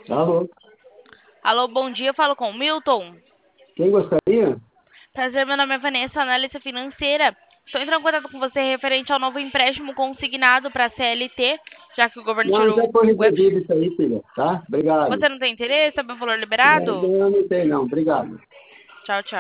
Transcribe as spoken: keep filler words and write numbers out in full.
Alô, Alô, bom dia, eu falo com o Milton. quem gostaria? Prazer, meu nome é Vanessa, analista financeira. Estou entrando em contato com você referente ao novo empréstimo consignado para a C L T, já que o governo Não, já tirou foi o F... resolvido isso aí, filha, tá? Obrigado. Você não tem interesse? Sabe o valor Não, liberado? não, não tem não, obrigado. Tchau, tchau.